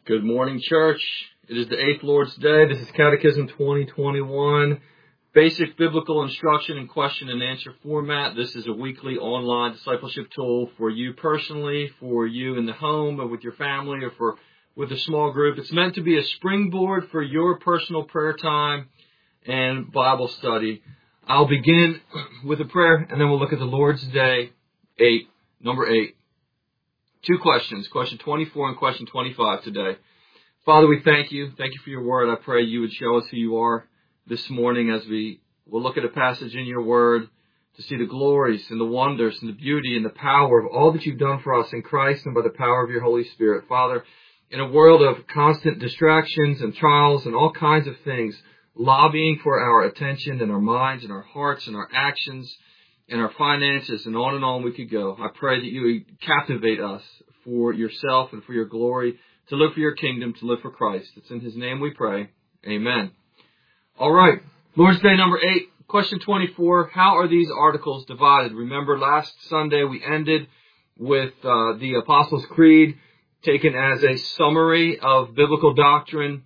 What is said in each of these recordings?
Good morning, church. It is the 8th Lord's Day. This is Catechism 2021. Basic biblical instruction in question and answer format. This is a weekly online discipleship tool for you personally, for you in the home or with your family or with a small group. It's meant to be a springboard for your personal prayer time and Bible study. I'll begin with a prayer and then we'll look at the Lord's Day number 8. Two questions, question 24 and question 25 today. Father, we thank you. Thank you for your word. I pray you would show us who you are this morning as we will look at a passage in your word to see the glories and the wonders and the beauty and the power of all that you've done for us in Christ and by the power of your Holy Spirit. Father, in a world of constant distractions and trials and all kinds of things lobbying for our attention and our minds and our hearts and our actions and our finances and on we could go. I pray that you would captivate us for yourself and for your glory, to live for your kingdom, to live for Christ. It's in his name we pray. Amen. All right. Lord's Day number 8, question 24. How are these articles divided? Remember last Sunday we ended with the Apostles' Creed taken as a summary of biblical doctrine.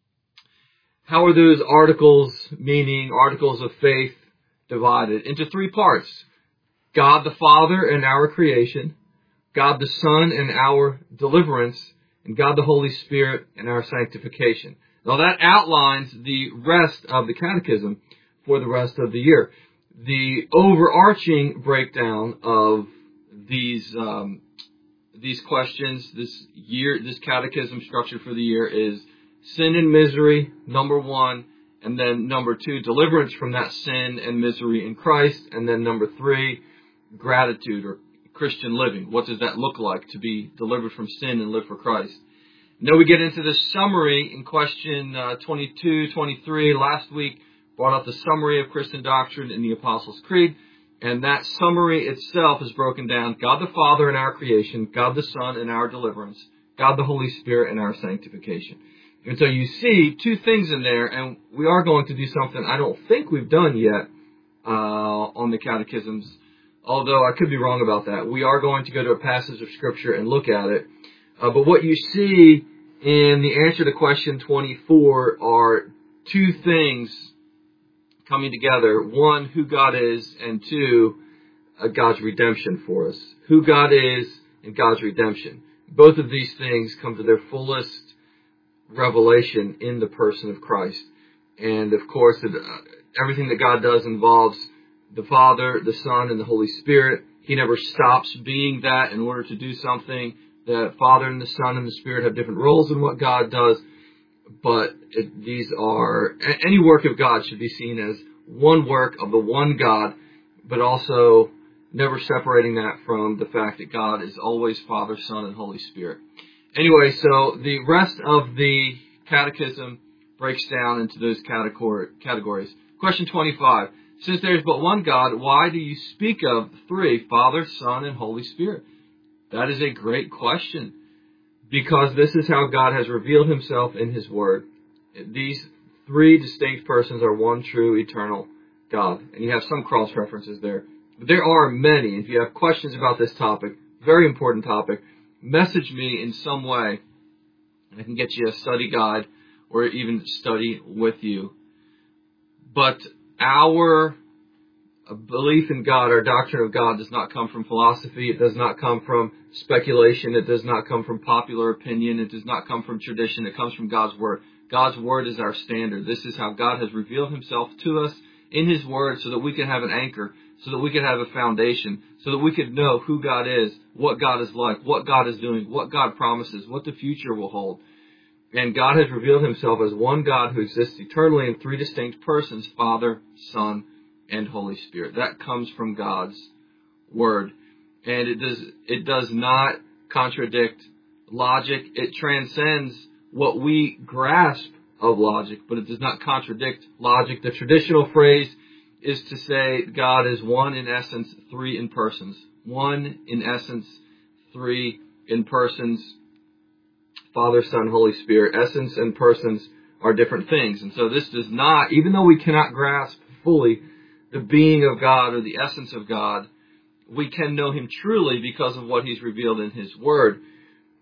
How are those articles, meaning articles of faith, divided? Into three parts: God the Father and our creation, God the Son and our deliverance, and God the Holy Spirit and our sanctification. Now that outlines the rest of the catechism for the rest of the year. The overarching breakdown of these questions, this catechism structure for the year is sin and misery, number 1, and then number 2, deliverance from that sin and misery in Christ, and then number 3, gratitude or Christian living. What does that look like to be delivered from sin and live for Christ? Now we get into the summary in question 22, 23. Last week brought up the summary of Christian doctrine in the Apostles' Creed, and that summary itself is broken down: God the Father in our creation, God the Son in our deliverance, God the Holy Spirit in our sanctification. And so you see two things in there, and we are going to do something I don't think we've done yet on the catechisms, although I could be wrong about that. We are going to go to a passage of Scripture and look at it. But what you see in the answer to question 24 are two things coming together. One, who God is, and two, God's redemption for us. Who God is and God's redemption. Both of these things come to their fullest revelation in the person of Christ. And of course, everything that God does involves the Father, the Son, and the Holy Spirit. He never stops being that in order to do something. The Father and the Son and the Spirit have different roles in what God does, but any work of God should be seen as one work of the one God, but also never separating that from the fact that God is always Father, Son, and Holy Spirit. Anyway, so the rest of the catechism breaks down into those categories. Question 25. Since there is but one God, why do you speak of three, Father, Son, and Holy Spirit? That is a great question, because this is how God has revealed himself in his word. These three distinct persons are one true eternal God. And you have some cross-references there. But there are many. If you have questions about this topic, very important topic, message me in some way. I can get you a study guide or even study with you. But our belief in God, our doctrine of God, does not come from philosophy. It does not come from speculation. It does not come from popular opinion. It does not come from tradition. It comes from God's Word. God's Word is our standard. This is how God has revealed himself to us in his Word, so that we can have an anchor, so that we can have a foundation, so that we can know who God is, what God is like, what God is doing, what God promises, what the future will hold. And God has revealed himself as one God who exists eternally in three distinct persons: Father, Son, and Holy Spirit. That comes from God's Word. And it does not contradict logic. It transcends what we grasp of logic, but it does not contradict logic. The traditional phrase is to say God is one in essence, three in persons. One in essence, three in persons. Father, Son, Holy Spirit. Essence and persons are different things. And so this does not, even though we cannot grasp fully the being of God or the essence of God, we can know him truly because of what he's revealed in his Word.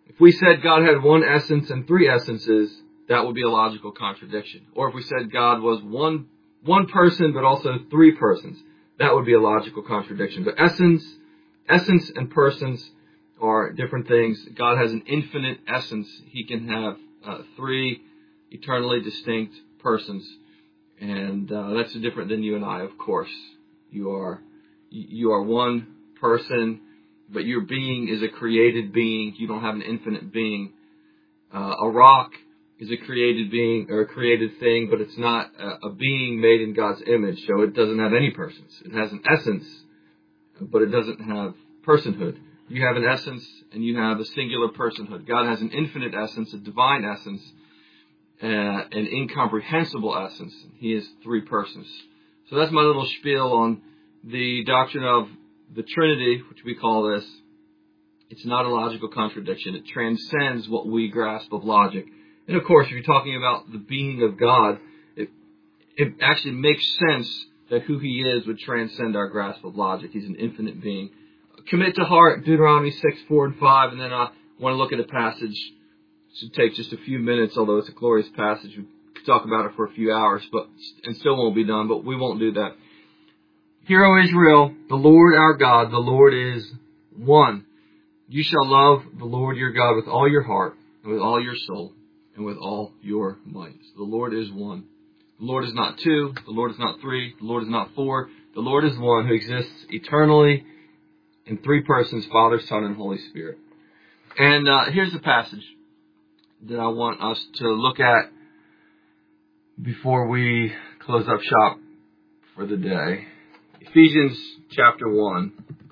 If we said God had one essence and three essences, that would be a logical contradiction. Or if we said God was one person but also three persons, that would be a logical contradiction. But essence and persons are different things. God has an infinite essence. He can have three eternally distinct persons. And that's different than you and I, of course. You are one person, but your being is a created being. You don't have an infinite being. A rock is a created being or a created thing, but it's not a being made in God's image, so it doesn't have any persons. It has an essence, but it doesn't have personhood. You have an essence and you have a singular personhood. God has an infinite essence, a divine essence, an incomprehensible essence. He is three persons. So that's my little spiel on the doctrine of the Trinity, which we call this. It's not a logical contradiction. It transcends what we grasp of logic. And of course, if you're talking about the being of God, it actually makes sense that who He is would transcend our grasp of logic. He's an infinite being. Commit to heart Deuteronomy 6, 4, and 5, and then I want to look at a passage. It should take just a few minutes, although it's a glorious passage. We could talk about it for a few hours, and still won't be done, but we won't do that. Hear, O Israel, the Lord our God, the Lord is one. You shall love the Lord your God with all your heart, and with all your soul, and with all your might. So the Lord is one. The Lord is not two. The Lord is not three. The Lord is not four. The Lord is one who exists eternally in three persons, Father, Son, and Holy Spirit. And here's a passage that I want us to look at before we close up shop for the day. Ephesians chapter 1.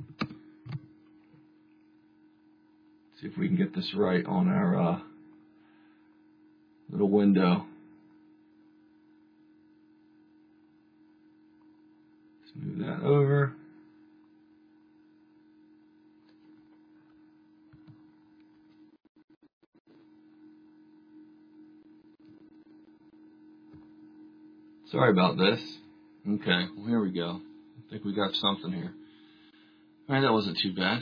See if we can get this right on our little window. Let's move that over. Sorry about this. Okay, well, here we go. I think we got something here. All right, that wasn't too bad.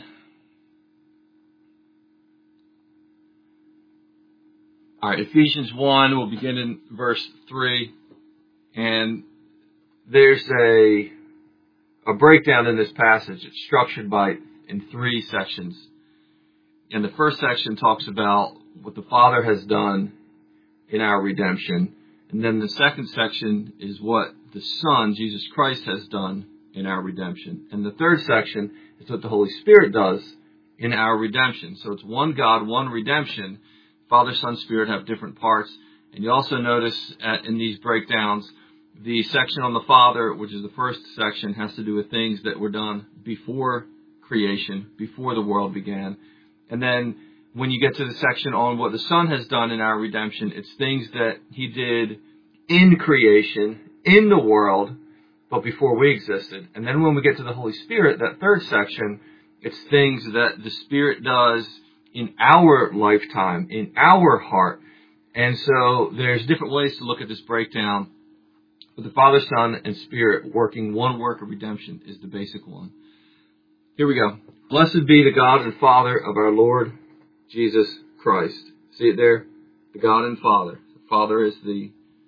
All right, Ephesians 1, we'll begin in verse 3. And there's a breakdown in this passage. It's structured in three sections. And the first section talks about what the Father has done in our redemption. And then the second section is what the Son, Jesus Christ, has done in our redemption. And the third section is what the Holy Spirit does in our redemption. So it's one God, one redemption. Father, Son, Spirit have different parts. And you also notice in these breakdowns, the section on the Father, which is the first section, has to do with things that were done before creation, before the world began. And then when you get to the section on what the Son has done in our redemption, it's things that He did in creation, in the world, but before we existed. And then when we get to the Holy Spirit, that third section, it's things that the Spirit does in our lifetime, in our heart. And so there's different ways to look at this breakdown. But the Father, Son, and Spirit working one work of redemption is the basic one. Here we go. Blessed be the God and Father of our Lord Jesus Christ. See it there? The God and Father. The Father is the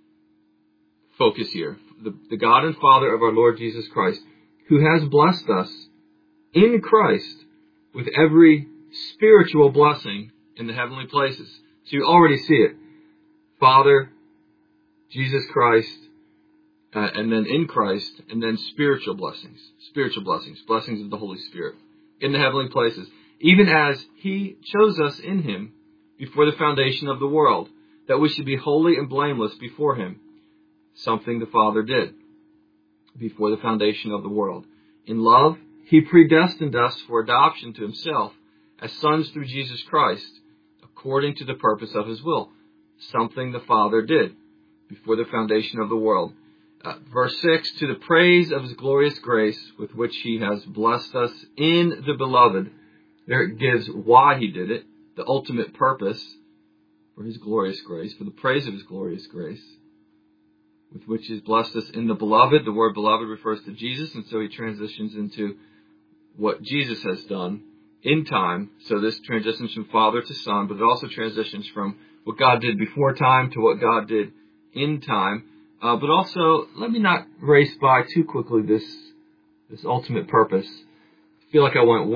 focus here. The God and Father of our Lord Jesus Christ, who has blessed us in Christ with every spiritual blessing in the heavenly places. So you already see it. Father, Jesus Christ, and then in Christ, and then spiritual blessings, blessings of the Holy Spirit in the heavenly places, even as He chose us in Him before the foundation of the world, that we should be holy and blameless before Him, something the Father did before the foundation of the world. In love, He predestined us for adoption to Himself as sons through Jesus Christ, according to the purpose of His will, something the Father did before the foundation of the world. Verse 6, to the praise of His glorious grace with which He has blessed us in the Beloved. There it gives why He did it, the ultimate purpose for His glorious grace, for the praise of His glorious grace, with which He has blessed us in the Beloved. The word Beloved refers to Jesus, and so He transitions into what Jesus has done in time. So this transitions from Father to Son, but it also transitions from what God did before time to what God did in time. But also, let me not race by too quickly this ultimate purpose. I feel like I went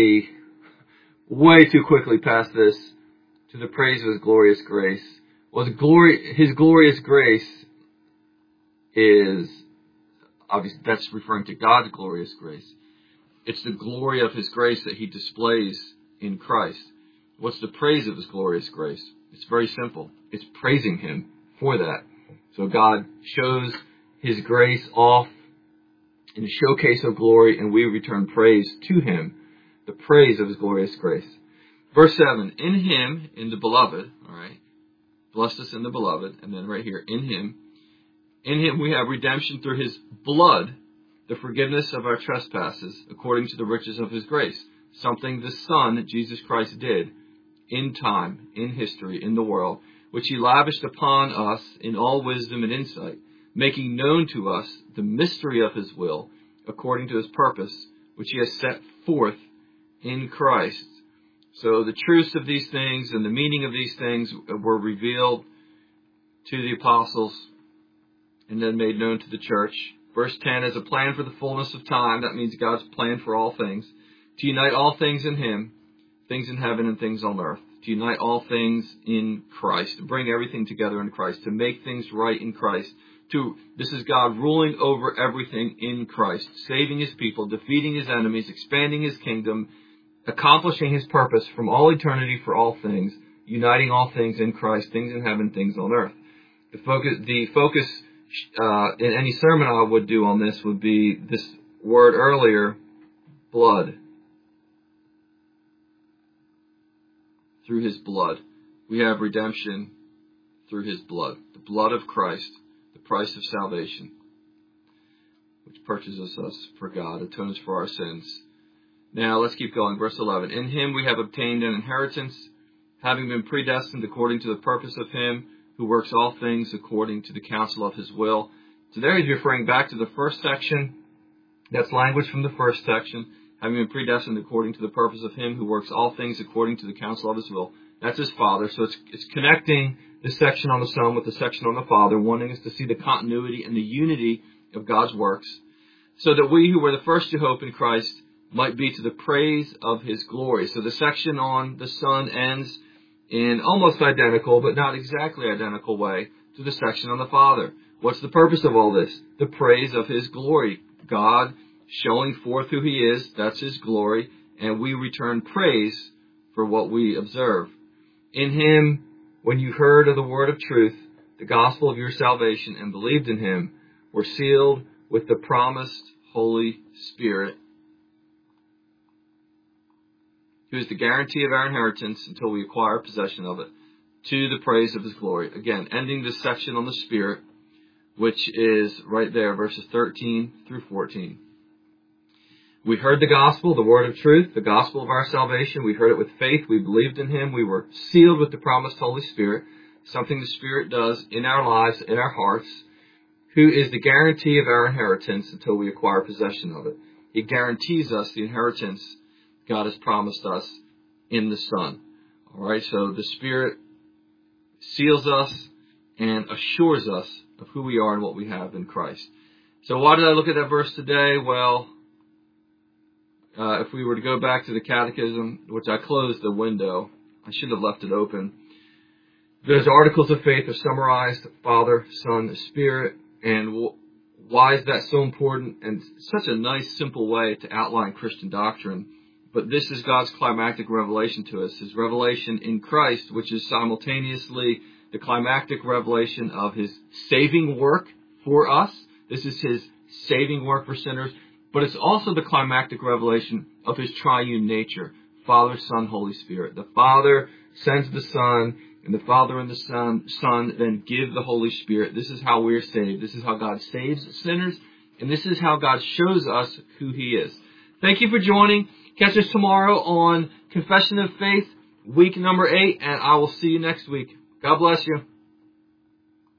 way too quickly past this to the praise of His glorious grace. Well, His glorious grace is, obviously, that's referring to God's glorious grace. It's the glory of His grace that He displays in Christ. What's the praise of His glorious grace? It's very simple. It's praising Him for that. So God shows His grace off in a showcase of glory, and we return praise to Him, the praise of His glorious grace. Verse 7, in Him, in the Beloved, all right, blessed us in the Beloved, and then right here, in Him we have redemption through His blood, the forgiveness of our trespasses, according to the riches of His grace, something the Son, Jesus Christ, did in time, in history, in the world, which He lavished upon us in all wisdom and insight, making known to us the mystery of His will, according to His purpose, which He has set forth in Christ. So the truths of these things and the meaning of these things were revealed to the apostles and then made known to the church. Verse 10, as a plan for the fullness of time, that means God's plan for all things, to unite all things in Him, things in heaven and things on earth, to unite all things in Christ, to bring everything together in Christ, to make things right in Christ. This is God ruling over everything in Christ, saving His people, defeating His enemies, expanding His kingdom, accomplishing His purpose from all eternity for all things, uniting all things in Christ, things in heaven, things on earth. The focus in any sermon I would do on this would be this word earlier, blood. Through His blood. We have redemption through His blood. The blood of Christ, the price of salvation, which purchases us for God, atones for our sins. Now, let's keep going. Verse 11. In Him we have obtained an inheritance, having been predestined according to the purpose of Him who works all things according to the counsel of His will. So there He's referring back to the first section. That's language from the first section. Having been predestined according to the purpose of Him who works all things according to the counsel of His will. That's His Father. So it's connecting this section on the Son with the section on the Father, wanting us to see the continuity and the unity of God's works, so that we who were the first to hope in Christ might be to the praise of His glory. So the section on the Son ends in almost identical, but not exactly identical way to the section on the Father. What's the purpose of all this? The praise of His glory. God showing forth who He is, that's His glory, and we return praise for what we observe. In Him, when you heard of the word of truth, the gospel of your salvation, and believed in Him, were sealed with the promised Holy Spirit, who is the guarantee of our inheritance until we acquire possession of it, to the praise of His glory. Again, ending this section on the Spirit, which is right there, verses 13 through 14. We heard the gospel, the word of truth, the gospel of our salvation. We heard it with faith. We believed in Him. We were sealed with the promised Holy Spirit, something the Spirit does in our lives, in our hearts, who is the guarantee of our inheritance until we acquire possession of it. It guarantees us the inheritance God has promised us in the Son. All right, so the Spirit seals us and assures us of who we are and what we have in Christ. So why did I look at that verse today? Well, if we were to go back to the Catechism, which I closed the window, I should have left it open. Those articles of faith are summarized: Father, Son, Spirit. And why is that so important? And such a nice, simple way to outline Christian doctrine. But this is God's climactic revelation to us, His revelation in Christ, which is simultaneously the climactic revelation of His saving work for us. This is His saving work for sinners. But it's also the climactic revelation of His triune nature, Father, Son, Holy Spirit. The Father sends the Son, and the Father and the Son then give the Holy Spirit. This is how we're saved. This is how God saves sinners, and this is how God shows us who He is. Thank you for joining. Catch us tomorrow on Confession of Faith, week number 8, and I will see you next week. God bless you.